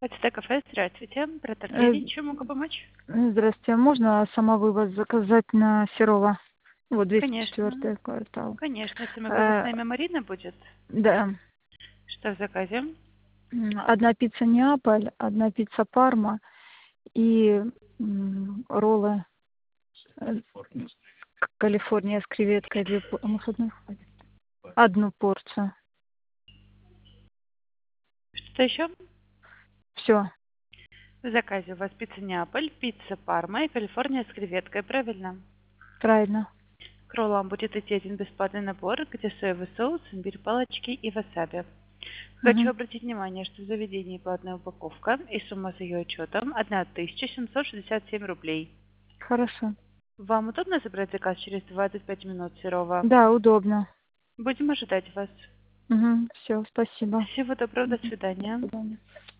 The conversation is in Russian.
Это кафе, здравствуйте. Про Э, торговлю, чем могу помочь? Здравствуйте. Можно самовывоз заказать на Серова? Вот Конечно. 204 квартал. Конечно, самовывоз Э, на имя Марина будет. Да. Что в заказе? Одна пицца Неаполь, одна пицца Парма и роллы э, Калифорния с креветкой. Может, одну хватит? Одну порцию. Что еще? Все, В заказе у вас пицца Неаполь, пицца Парма и Калифорния с креветкой, правильно? правильно. К роллам будет идти один бесплатный набор, где соевый соус, имбирь, палочки и васаби. Хочу Мгм. обратить внимание, что в заведении платная упаковка и сумма с ее учетом 1767 рублей. Хорошо. Вам удобно забрать заказ через 25 минут, Серова? Да, удобно. Будем ожидать вас. Все, спасибо. Всего доброго, до Мгм. До свидания. свидания.